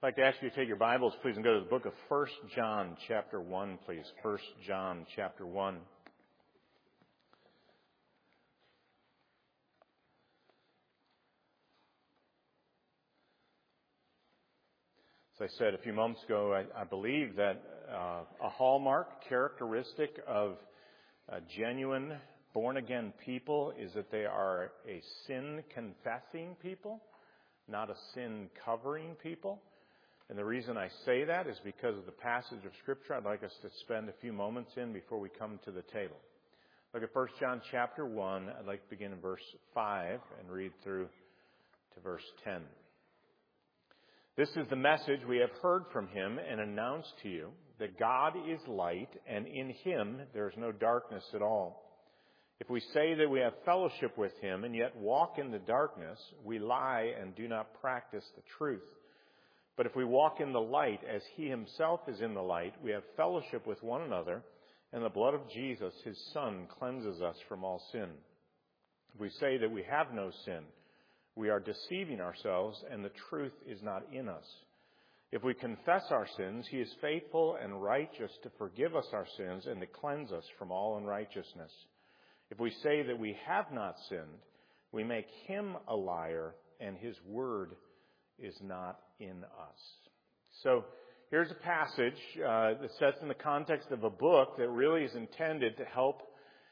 I'd like to ask you to take your Bibles, please, and go to the book of 1 John, chapter 1, please. 1 John, chapter 1. As I said a few moments ago, I believe that a hallmark characteristic of genuine born-again people is that they are a sin-confessing people, not a sin-covering people. And the reason I say that is because of the passage of Scripture I'd like us to spend a few moments in before we come to the table. Look at 1 John chapter 1. I'd like to begin in verse 5 and read through to verse 10. This is the message we have heard from him and announced to you, that God is light, and in him there is no darkness at all. If we say that we have fellowship with him and yet walk in the darkness, we lie and do not practice the truth. But if we walk in the light as he himself is in the light, we have fellowship with one another, and the blood of Jesus, his Son, cleanses us from all sin. If we say that we have no sin, we are deceiving ourselves, and the truth is not in us. If we confess our sins, he is faithful and righteous to forgive us our sins and to cleanse us from all unrighteousness. If we say that we have not sinned, we make him a liar, and his word is not in us. So here's a passage that sets in the context of a book that really is intended to help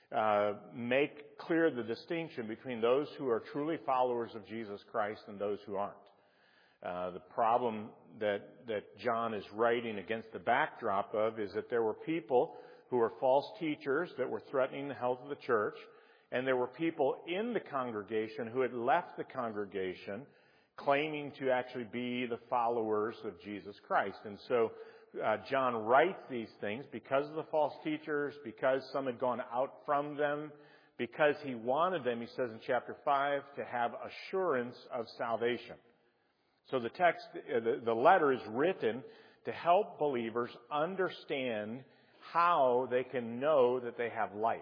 make clear the distinction between those who are truly followers of Jesus Christ and those who aren't. The problem that John is writing against the backdrop of is that there were people who were false teachers that were threatening the health of the church, and there were people in the congregation who had left the congregation claiming to actually be the followers of Jesus Christ. And so John writes these things because of the false teachers, because some had gone out from them, because he wanted them, he says in chapter 5, to have assurance of salvation. So the text, the letter is written to help believers understand how they can know that they have life.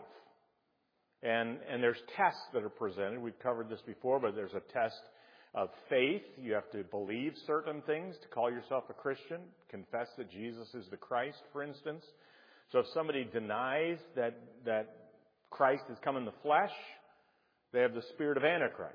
And there's tests that are presented. We've covered this before, but there's a test of faith. You have to believe certain things to call yourself a Christian. Confess that Jesus is the Christ, for instance. So if somebody denies that Christ has come in the flesh, they have the spirit of Antichrist.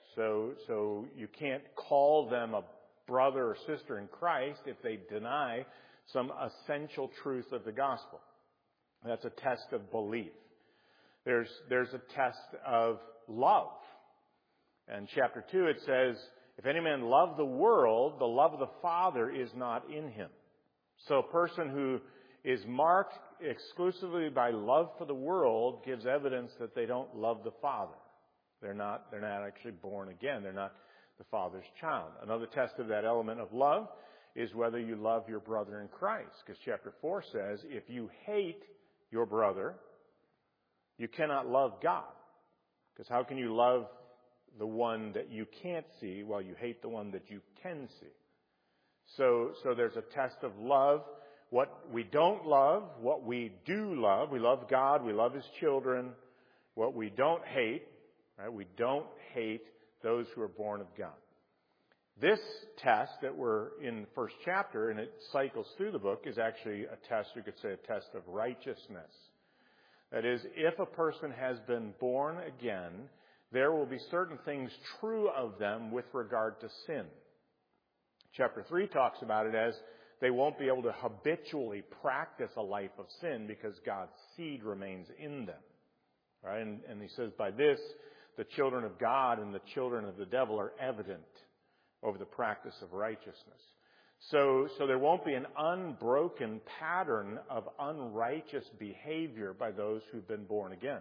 So you can't call them a brother or sister in Christ if they deny some essential truth of the gospel. That's a test of belief. There's a test of love. And chapter 2, it says, if any man love the world, the love of the Father is not in him. So a person who is marked exclusively by love for the world gives evidence that they don't love the Father. They're not actually born again. They're not the Father's child. Another test of that element of love is whether you love your brother in Christ. Because chapter 4 says, if you hate your brother, you cannot love God. Because how can you love the one that you can't see while you hate the one that you can see? So there's a test of love. What we don't love, what we do love. We love God. We love his children. What we don't hate, right? We don't hate those who are born of God. This test that we're in the first chapter, and it cycles through the book, is actually a test, you could say a test of righteousness. That is, if a person has been born again, there will be certain things true of them with regard to sin. Chapter 3 talks about it as they won't be able to habitually practice a life of sin because God's seed remains in them. Right? And he says, by this, the children of God and the children of the devil are evident over the practice of righteousness. So there won't be an unbroken pattern of unrighteous behavior by those who've been born again.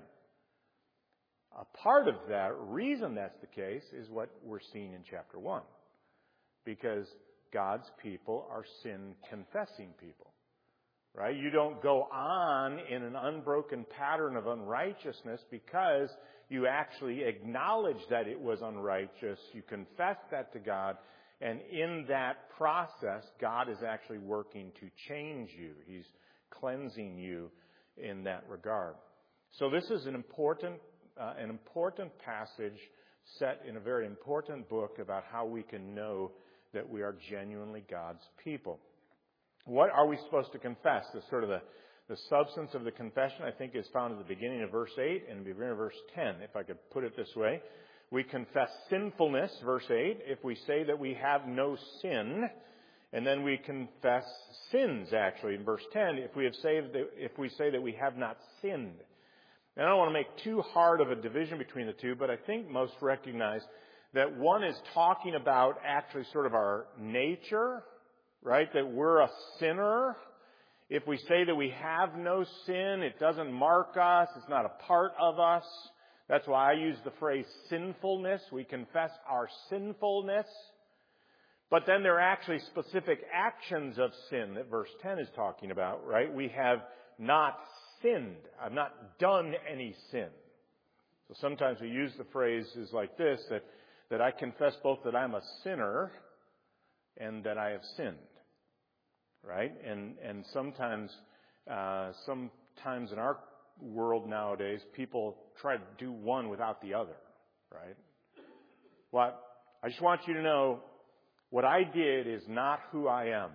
A part of that reason that's the case is what we're seeing in chapter 1. Because God's people are sin-confessing people. Right? You don't go on in an unbroken pattern of unrighteousness because you actually acknowledge that it was unrighteous. You confess that to God. And in that process, God is actually working to change you. He's cleansing you in that regard. So this is an important passage set in a very important book about how we can know that we are genuinely God's people. What are we supposed to confess? The substance of the confession, I think, is found at the beginning of verse 8 and the beginning of verse 10, if I could put it this way. We confess sinfulness, verse 8, if we say that we have no sin. And then we confess sins, actually, in verse 10, if we say that we have not sinned. And I don't want to make too hard of a division between the two, but I think most recognize that one is talking about actually sort of our nature, right? That we're a sinner. If we say that we have no sin, it doesn't mark us. It's not a part of us. That's why I use the phrase sinfulness. We confess our sinfulness. But then there are actually specific actions of sin that verse 10 is talking about, right? We have not sinned. I've not done any sin. So sometimes we use the phrases like this, that I confess both that I'm a sinner and that I have sinned. Right? And sometimes in our world nowadays, people try to do one without the other. Right? Well, I just want you to know, what I did is not who I am.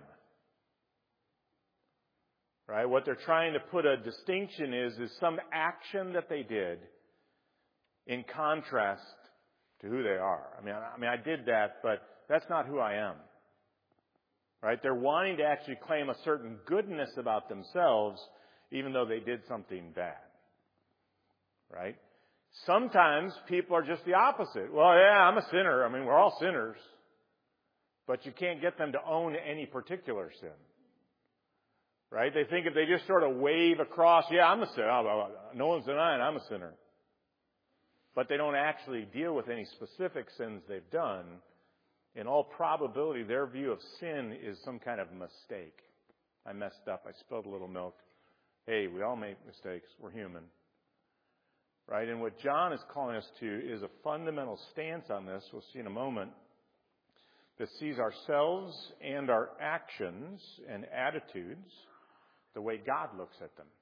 Right? What they're trying to put a distinction is some action that they did in contrast to who they are. I mean, I did that, but that's not who I am. Right? They're wanting to actually claim a certain goodness about themselves, even though they did something bad. Right? Sometimes people are just the opposite. Well, yeah, I'm a sinner. I mean, we're all sinners. But you can't get them to own any particular sin. Right? They think if they just sort of wave across, yeah, I'm a sinner. No one's denying I'm a sinner. But they don't actually deal with any specific sins they've done. In all probability, their view of sin is some kind of mistake. I messed up. I spilled a little milk. Hey, we all make mistakes. We're human. Right? And what John is calling us to is a fundamental stance on this, we'll see in a moment, that sees ourselves and our actions and attitudes the way God looks at them.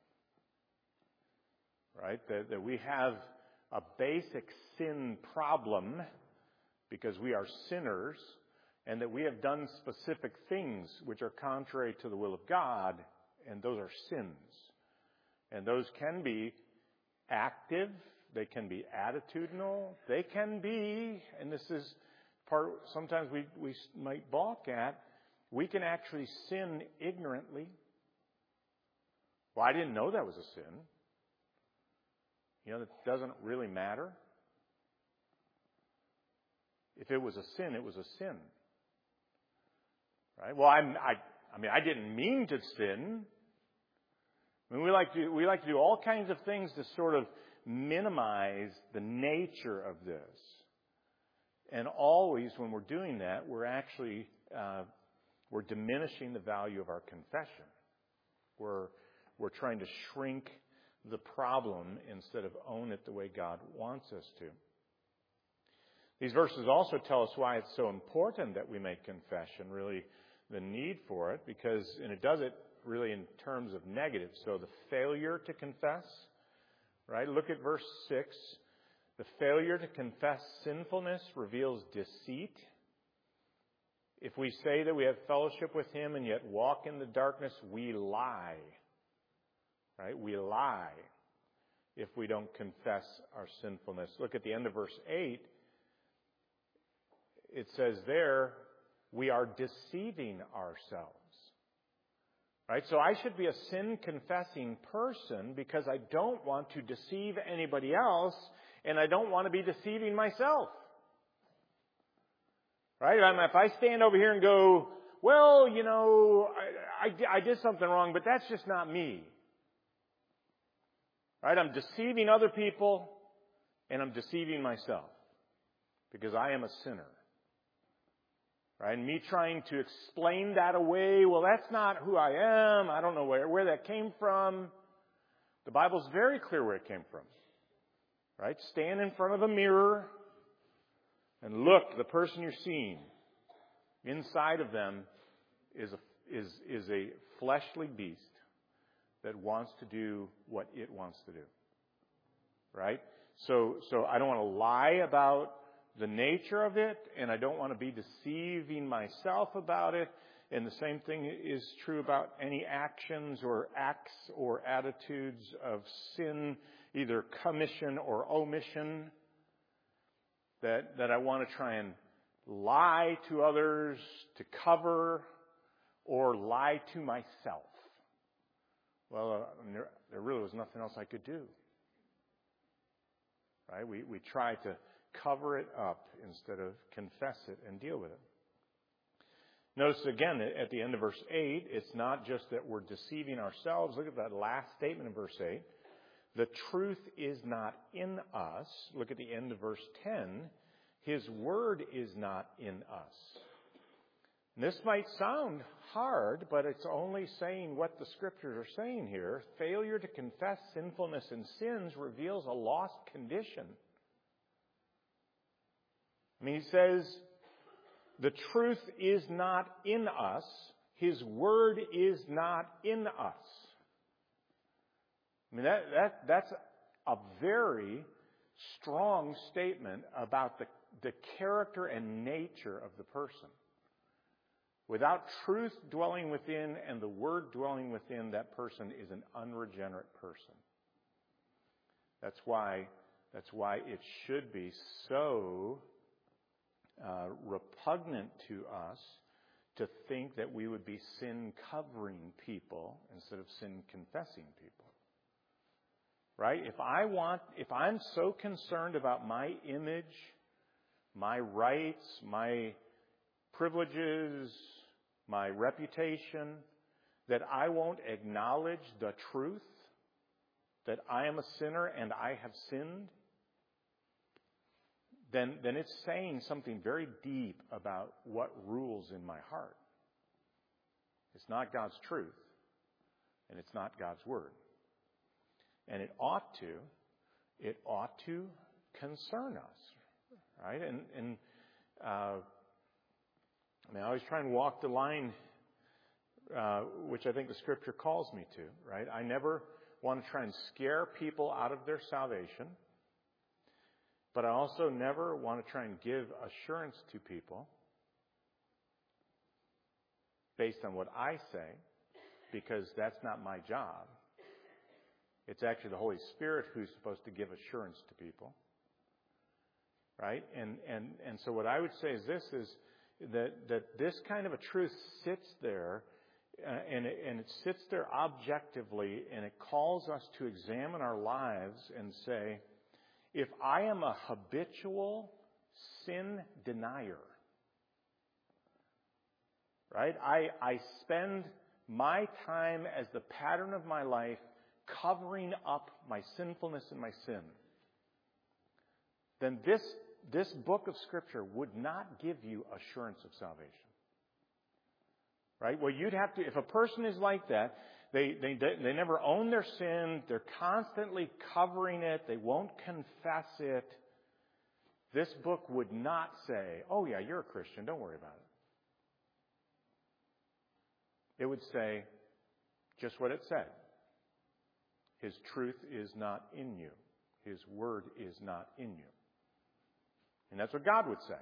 Right? That we have a basic sin problem because we are sinners, and that we have done specific things which are contrary to the will of God, and those are sins. And those can be active, they can be attitudinal, they can be, and this is part sometimes we might balk at, we can actually sin ignorantly. Well, I didn't know that was a sin. You know, that doesn't really matter. If it was a sin, it was a sin. Right? Well, I didn't mean to sin. I mean, we like to do all kinds of things to sort of minimize the nature of this. And always when we're doing that, we're actually we're diminishing the value of our confession. We're trying to shrink the problem instead of own it the way God wants us to. These verses also tell us why it's so important that we make confession, really the need for it, and it does it really in terms of negative. So the failure to confess, right? Look at verse 6. The failure to confess sinfulness reveals deceit. If we say that we have fellowship with Him and yet walk in the darkness, we lie. Right? We lie if we don't confess our sinfulness. Look at the end of verse 8. It says there, we are deceiving ourselves. Right? So I should be a sin-confessing person because I don't want to deceive anybody else, and I don't want to be deceiving myself. Right? If I stand over here and go, well, you know, I did something wrong, but that's just not me. Right? I'm deceiving other people, and I'm deceiving myself because I am a sinner. Right? And me trying to explain that away, well, that's not who I am. I don't know where that came from. The Bible's very clear where it came from. Right? Stand in front of a mirror and look, the person you're seeing, inside of them is a fleshly beast that wants to do what it wants to do. Right? So I don't want to lie about the nature of it, and I don't want to be deceiving myself about it. And the same thing is true about any actions or acts or attitudes of sin, either commission or omission, that I want to try and lie to others to cover or lie to myself. Well, there really was nothing else I could do. Right? We try to cover it up instead of confess it and deal with it. Notice again at the end of verse 8, it's not just that we're deceiving ourselves. Look at that last statement in verse 8. The truth is not in us. Look at the end of verse 10. His word is not in us. And this might sound hard, but it's only saying what the Scriptures are saying here. Failure to confess sinfulness and sins reveals a lost condition. I mean, he says, the truth is not in us. His word is not in us. I mean, that's a very strong statement about the character and nature of the person. Without truth dwelling within and the word dwelling within, that person is an unregenerate person. That's why it should be so repugnant to us to think that we would be sin-covering people instead of sin-confessing people. Right? If I'm so concerned about my image, my rights, my privileges, my reputation, that I won't acknowledge the truth, that I am a sinner and I have sinned, then it's saying something very deep about what rules in my heart. It's not God's truth, and it's not God's word. And it ought to concern us, right? And I always try and walk the line, which I think the Scripture calls me to, right? I never want to try and scare people out of their salvation. But I also never want to try and give assurance to people based on what I say, because that's not my job. It's actually the Holy Spirit who's supposed to give assurance to people. Right? And so what I would say is this, is that this kind of a truth sits there, and it sits there objectively, and it calls us to examine our lives and say, if I am a habitual sin denier, right? I spend my time as the pattern of my life covering up my sinfulness and my sin, then this book of Scripture would not give you assurance of salvation. Right? Well, you'd have to, if a person is like that, they never own their sin, they're constantly covering it, they won't confess it, this book would not say, oh yeah, you're a Christian, don't worry about it. It would say just what it said. His truth is not in you. His word is not in you. And that's what God would say.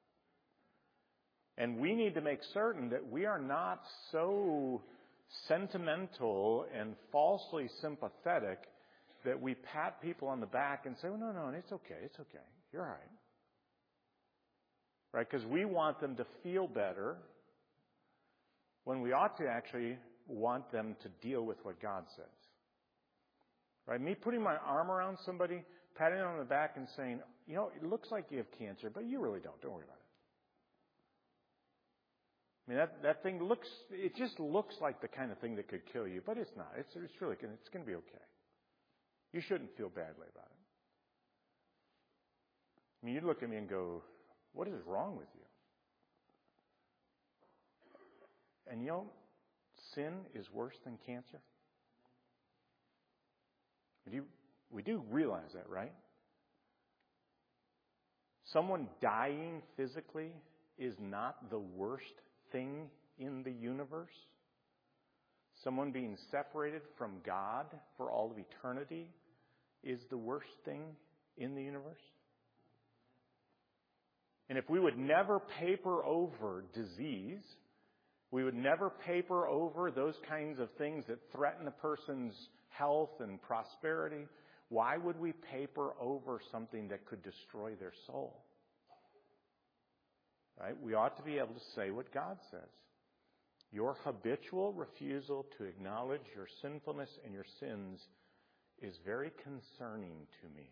And we need to make certain that we are not so sentimental and falsely sympathetic that we pat people on the back and say, oh, no, it's okay, you're all right. Right? Because we want them to feel better when we ought to actually want them to deal with what God says. Right? Me putting my arm around somebody, patting them on the back and saying, you know, it looks like you have cancer, but you really don't. Don't worry about it. I mean, that thing just looks like the kind of thing that could kill you, but it's not. It's going to be okay. You shouldn't feel badly about it. I mean, you'd look at me and go, what is wrong with you? And you know, sin is worse than cancer. We do realize that, right? Someone dying physically is not the worst thing in the universe. Someone being separated from God for all of eternity is the worst thing in the universe. And if we would never paper over disease, we would never paper over those kinds of things that threaten a person's health and prosperity, why would we paper over something that could destroy their soul? Right? We ought to be able to say what God says. Your habitual refusal to acknowledge your sinfulness and your sins is very concerning to me,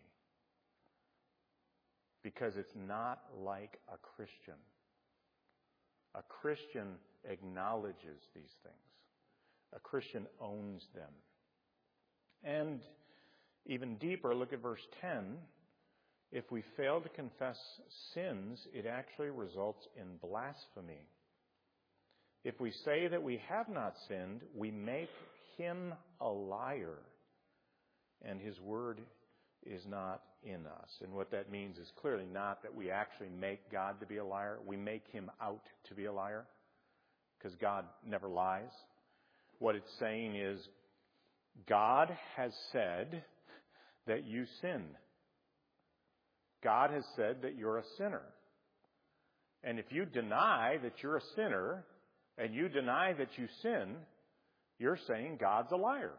because it's not like a Christian. A Christian acknowledges these things. A Christian owns them. And even deeper, look at verse 10. If we fail to confess sins, it actually results in blasphemy. If we say that we have not sinned, we make him a liar, and his word is not in us. And what that means is clearly not that we actually make God to be a liar. We make him out to be a liar, because God never lies. What it's saying is, God has said that you sin. God has said that you're a sinner. And if you deny that you're a sinner, and you deny that you sin, you're saying God's a liar.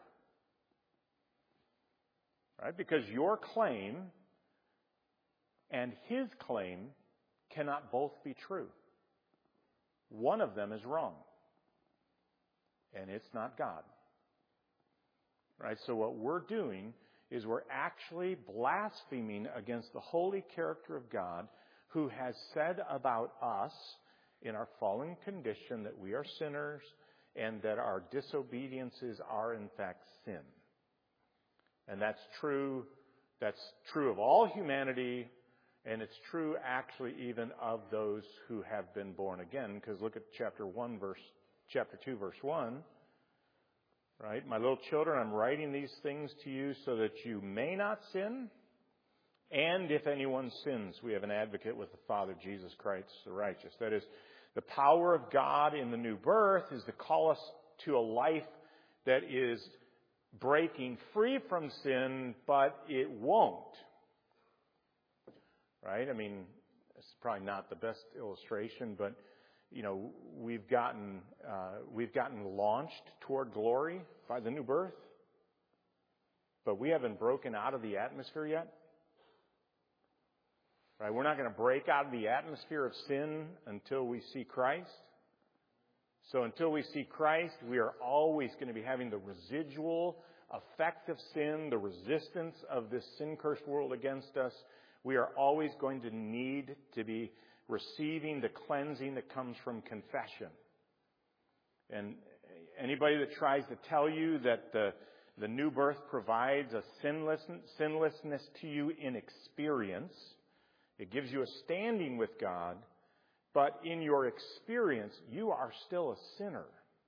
Right? Because your claim and his claim cannot both be true. One of them is wrong. And it's not God. Right? So what we're doing is we're actually blaspheming against the holy character of God, who has said about us in our fallen condition that we are sinners and that our disobediences are in fact sin. And that's true. That's true of all humanity, and it's true actually even of those who have been born again. Because look at chapter 2, verse 1. Right? My little children, I'm writing these things to you so that you may not sin. And if anyone sins, we have an advocate with the Father, Jesus Christ the righteous. That is, the power of God in the new birth is to call us to a life that is breaking free from sin, but it won't. Right? I mean, it's probably not the best illustration, but we've gotten launched toward glory by the new birth, but we haven't broken out of the atmosphere yet. Right? We're not going to break out of the atmosphere of sin until we see Christ. So until we see Christ, we are always going to be having the residual effect of sin, the resistance of this sin-cursed world against us. We are always going to need to be receiving the cleansing that comes from confession. And anybody that tries to tell you that the new birth provides a sinlessness to you in experience, it gives you a standing with God, but in your experience, you are still a sinner.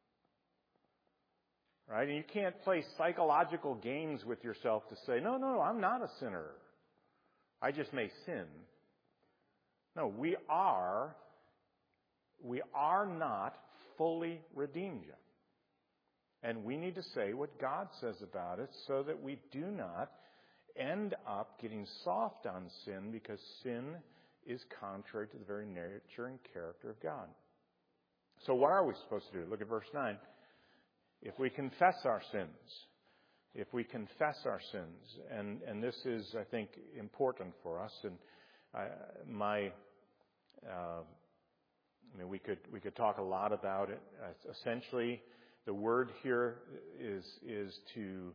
Right? And you can't play psychological games with yourself to say, no, I'm not a sinner. I just may sin. No, we are not fully redeemed yet. And we need to say what God says about it so that we do not end up getting soft on sin, because sin is contrary to the very nature and character of God. So what are we supposed to do? Look at verse 9. If we confess our sins, and this is, I think, important for us, and we could talk a lot about it. Essentially, the word here is to,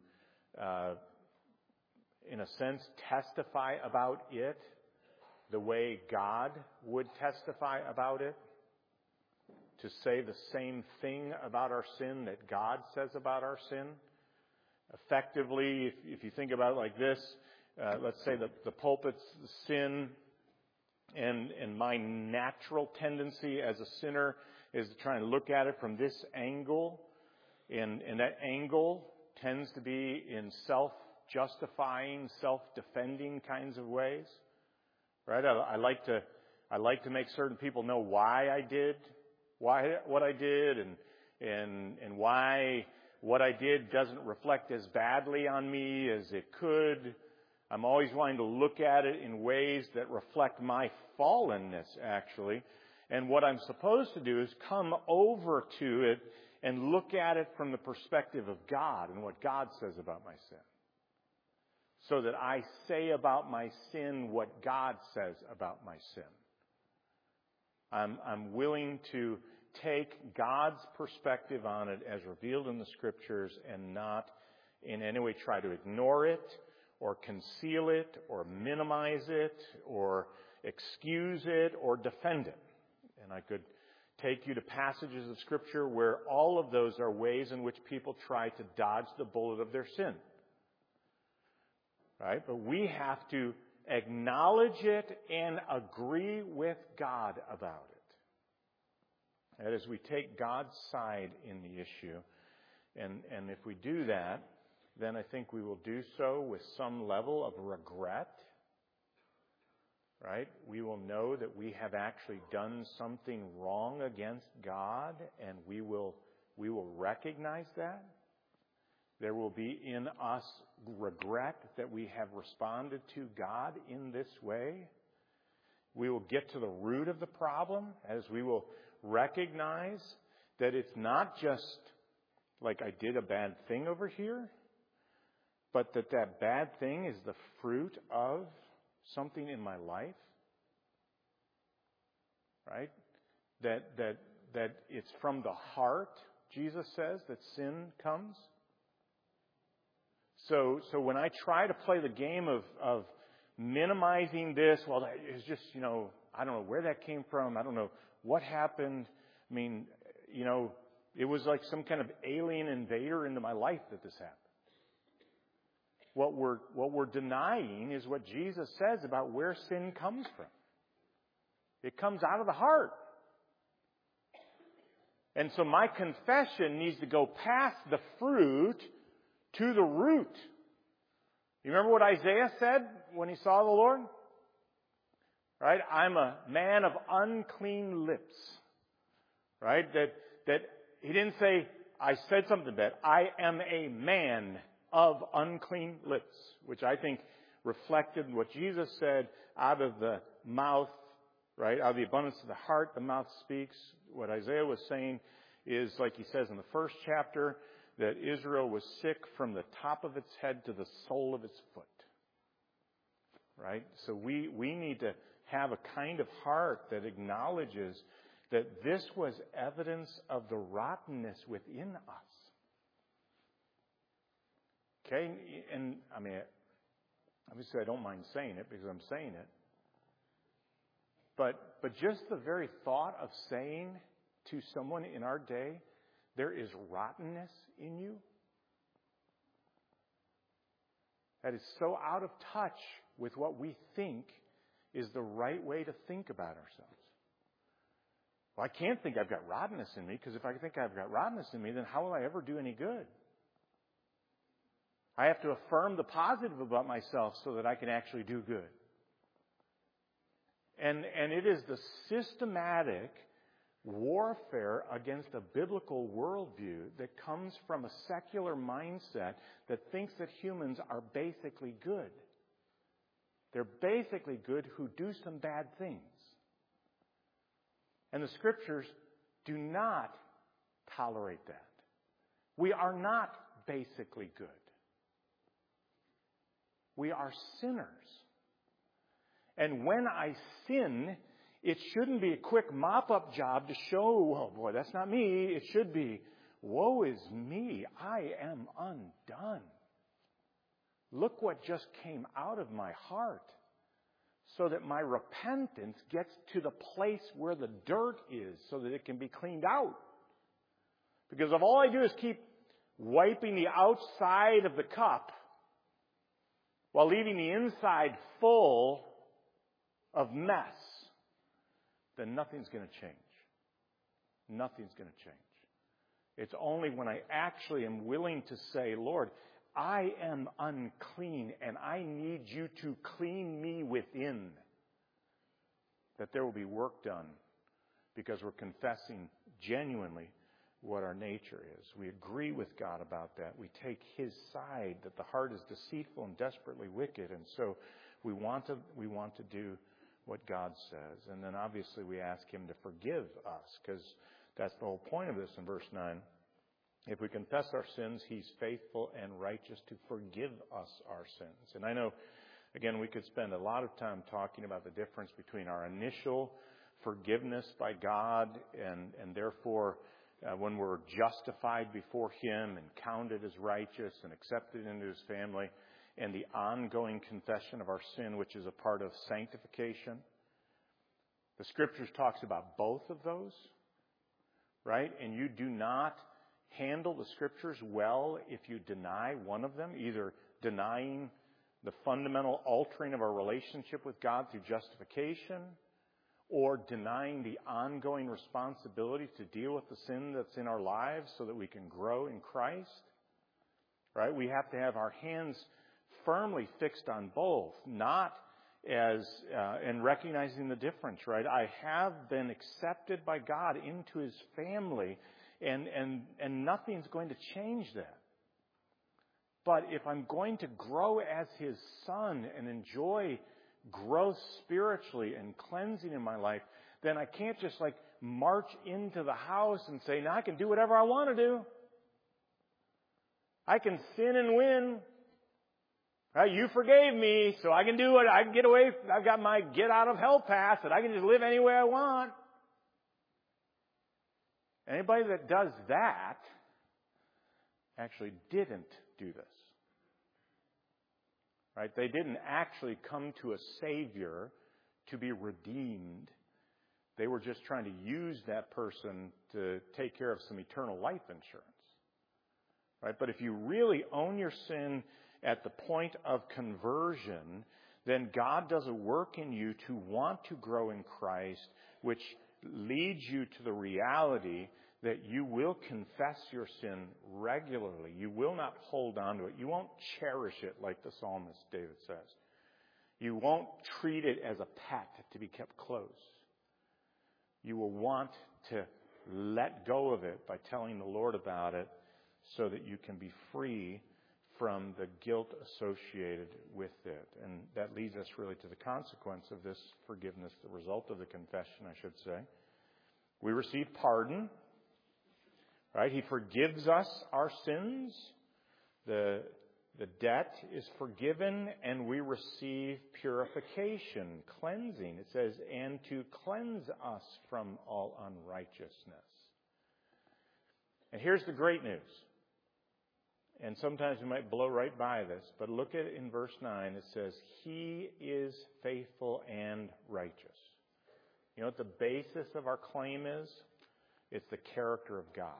in a sense, testify about it the way God would testify about it. To say the same thing about our sin that God says about our sin. Effectively, if you think about it like this, let's say the pulpit's sin, and my natural tendency as a sinner is to try and look at it from this angle, and that angle tends to be in self-justifying, self-defending kinds of ways. Right? I like to make certain people know why I did what I did, and why what I did doesn't reflect as badly on me as it could. I'm always wanting to look at it in ways that reflect my fallenness, actually. And what I'm supposed to do is come over to it and look at it from the perspective of God and what God says about my sin. So that I say about my sin what God says about my sin. I'm willing to take God's perspective on it as revealed in the Scriptures and not in any way try to ignore it or conceal it or minimize it or excuse it or defend it. And I could take you to passages of Scripture where all of those are ways in which people try to dodge the bullet of their sin. Right? But we have to acknowledge it and agree with God about it. That is, we take God's side in the issue. And if we do that, then I think we will do so with some level of regret. Right? We will know that we have actually done something wrong against God, and we will recognize that. There will be in us regret that we have responded to God in this way. We will get to the root of the problem as we will recognize that it's not just like I did a bad thing over here, but that bad thing is the fruit of something in my life. Right? That it's from the heart, Jesus says, that sin comes. So when I try to play the game of minimizing this, well, it's just, I don't know where that came from. I don't know what happened. I mean, it was like some kind of alien invader into my life that this happened. What we're denying is what Jesus says about where sin comes from. It comes out of the heart. And so my confession needs to go past the fruit to the root. You remember what Isaiah said when he saw the Lord? Right? I'm a man of unclean lips. Right? That he didn't say, I said something bad. I am a man of unclean lips, which I think reflected what Jesus said out of the mouth, right? Out of the abundance of the heart, the mouth speaks. What Isaiah was saying is, like he says in the first chapter, that Israel was sick from the top of its head to the sole of its foot. Right? So we need to have a kind of heart that acknowledges that this was evidence of the rottenness within us. Okay? And I mean, obviously I don't mind saying it because I'm saying it. But just the very thought of saying to someone in our day, there is rottenness in you, that is so out of touch with what we think is the right way to think about ourselves. Well, I can't think I've got rottenness in me, because if I think I've got rottenness in me, then how will I ever do any good? I have to affirm the positive about myself so that I can actually do good. And it is the systematic warfare against a biblical worldview that comes from a secular mindset that thinks that humans are basically good. They're basically good who do some bad things. And the Scriptures do not tolerate that. We are not basically good. We are sinners. And when I sin, it shouldn't be a quick mop-up job to show, oh boy, that's not me. It should be, woe is me. I am undone. Look what just came out of my heart. So that my repentance gets to the place where the dirt is so that it can be cleaned out. Because if all I do is keep wiping the outside of the cup while leaving the inside full of mess, then nothing's going to change. Nothing's going to change. It's only when I actually am willing to say, Lord, I am unclean and I need you to clean me within, that there will be work done, because we're confessing genuinely what our nature is. We agree with God about that. We take His side, that the heart is deceitful and desperately wicked. And so we want to do what God says. And then obviously we ask Him to forgive us, because that's the whole point of this in verse 9. If we confess our sins, He's faithful and righteous to forgive us our sins. And I know, again, we could spend a lot of time talking about the difference between our initial forgiveness by God and therefore when we're justified before Him and counted as righteous and accepted into His family, and the ongoing confession of our sin, which is a part of sanctification. The Scriptures talks about both of those, right? And you do not handle the Scriptures well if you deny one of them, either denying the fundamental altering of our relationship with God through justification, or denying the ongoing responsibility to deal with the sin that's in our lives so that we can grow in Christ. Right? We have to have our hands firmly fixed on both, not as and recognizing the difference. Right? I have been accepted by God into His family, and nothing's going to change that. But if I'm going to grow as His son and enjoy growth spiritually and cleansing in my life, then I can't just march into the house and say, now I can do whatever I want to do. I can sin and win. Right? You forgave me, so I can do it. I can get away. I've got my get out of hell pass that I can just live any way I want. Anybody that does that actually didn't do this. Right? They didn't actually come to a Savior to be redeemed. They were just trying to use that person to take care of some eternal life insurance. Right? But if you really own your sin at the point of conversion, then God does a work in you to want to grow in Christ, which leads you to the reality that you will confess your sin regularly. You will not hold on to it. You won't cherish it like the psalmist David says. You won't treat it as a pet to be kept close. You will want to let go of it by telling the Lord about it so that you can be free from the guilt associated with it. And that leads us really to the consequence of this forgiveness, the result of the confession, I should say. We receive pardon. Right? He forgives us our sins. The debt is forgiven, and we receive purification, cleansing. It says, and to cleanse us from all unrighteousness. And here's the great news. And sometimes we might blow right by this, but look at it in verse 9. It says, He is faithful and righteous. You know what the basis of our claim is? It's the character of God.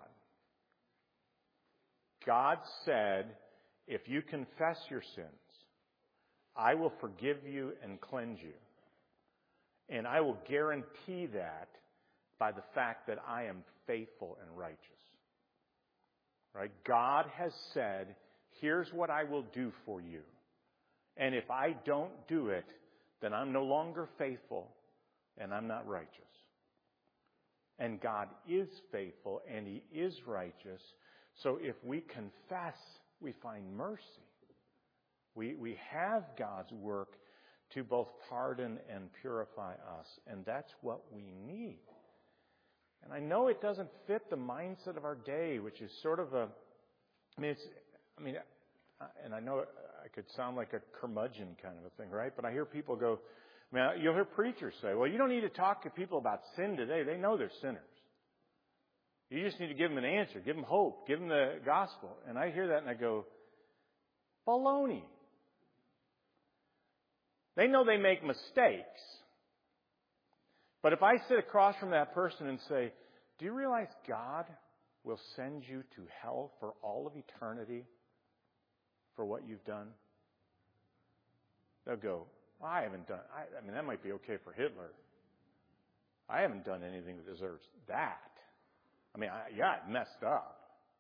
God said, if you confess your sins, I will forgive you and cleanse you. And I will guarantee that by the fact that I am faithful and righteous. Right? God has said, here's what I will do for you. And if I don't do it, then I'm no longer faithful and I'm not righteous. And God is faithful and He is righteous. So if we confess, we find mercy. We have God's work to both pardon and purify us. And that's what we need. And I know it doesn't fit the mindset of our day, which is sort of and I know I could sound like a curmudgeon kind of a thing, right? But I hear people go, you'll hear preachers say, well, you don't need to talk to people about sin today. They know they're sinners. You just need to give them an answer, give them hope, give them the gospel. And I hear that and I go, baloney. They know they make mistakes. But if I sit across from that person and say, do you realize God will send you to hell for all of eternity for what you've done? They'll go, well, I haven't done, that might be okay for Hitler. I haven't done anything that deserves that. I messed up.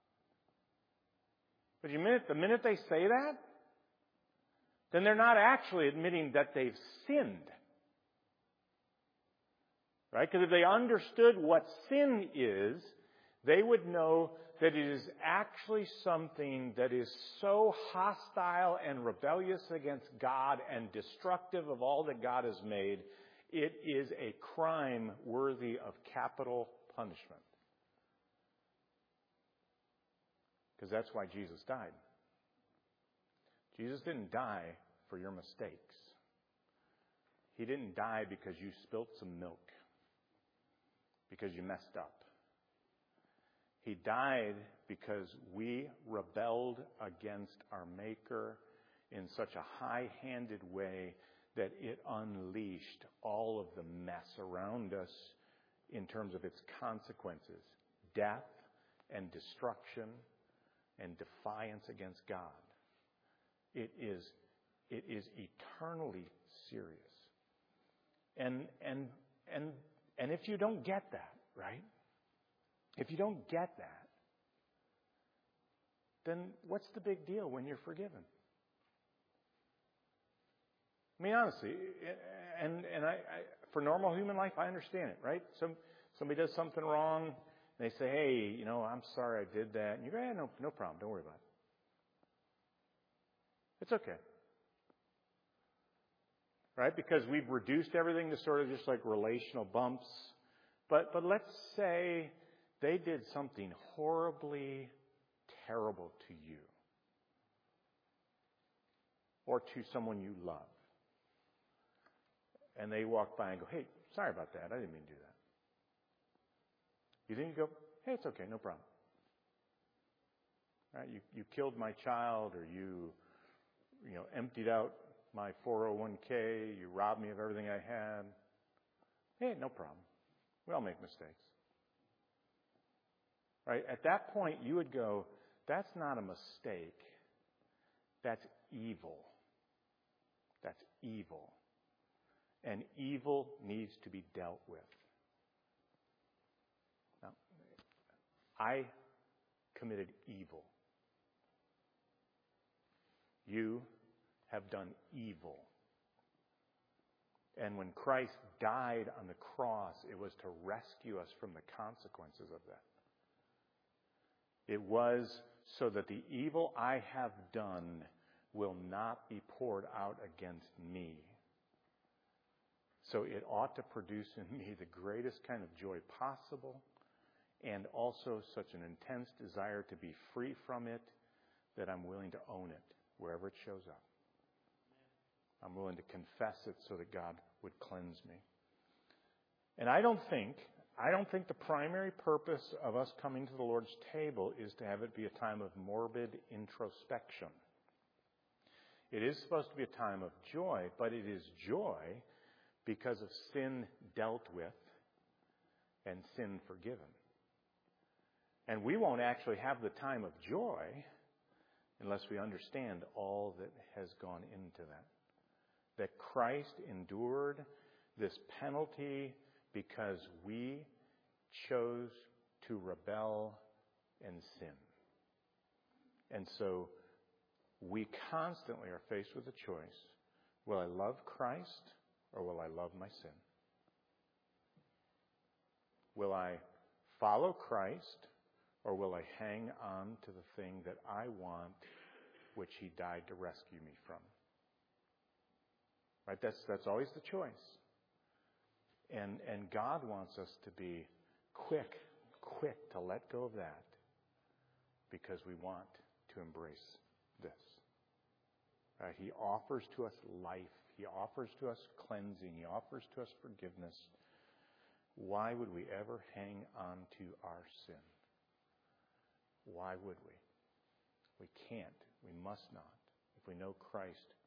But the minute they say that, then they're not actually admitting that they've sinned. Right? Because if they understood what sin is, They would know that it is actually something that is so hostile and rebellious against God and destructive of all that God has made, it is a crime worthy of capital punishment. Because that's why Jesus died. Jesus didn't die for your mistakes. He didn't die because you spilt some milk, because you messed up. He died because we rebelled against our Maker in such a high-handed way that it unleashed all of the mess around us in terms of its consequences, death and destruction and defiance against God. It is eternally serious. And if you don't get that, right? If you don't get that, then what's the big deal when you're forgiven? I mean, honestly, and I for normal human life, I understand it, right? Somebody does something wrong, and they say, hey, I'm sorry I did that. And you go, yeah, no problem. Don't worry about it. It's okay. Right? Because we've reduced everything to sort of just like relational bumps. But let's say they did something horribly terrible to you or to someone you love. And they walk by and go, hey, sorry about that. I didn't mean to do that. You think you go, hey, it's okay, no problem. Right? You killed my child, or you emptied out my 401k, you robbed me of everything I had. Hey, no problem. We all make mistakes. Right? At that point, you would go, that's not a mistake. That's evil. That's evil. And evil needs to be dealt with. Now, I committed evil. You have done evil. And when Christ died on the cross, it was to rescue us from the consequences of that. It was so that the evil I have done will not be poured out against me. So it ought to produce in me the greatest kind of joy possible, and also such an intense desire to be free from it that I'm willing to own it wherever it shows up. I'm willing to confess it so that God would cleanse me. And I don't think the primary purpose of us coming to the Lord's table is to have it be a time of morbid introspection. It is supposed to be a time of joy, but it is joy because of sin dealt with and sin forgiven. And we won't actually have the time of joy unless we understand all that has gone into that. That Christ endured this penalty because we chose to rebel and sin. And so we constantly are faced with a choice. Will I love Christ or will I love my sin? Will I follow Christ or will I hang on to the thing that I want, which He died to rescue me from? Right? That's always the choice. And God wants us to be quick to let go of that because we want to embrace this. Right? He offers to us life. He offers to us cleansing. He offers to us forgiveness. Why would we ever hang on to our sin? Why would we? We can't. We must not. If we know Christ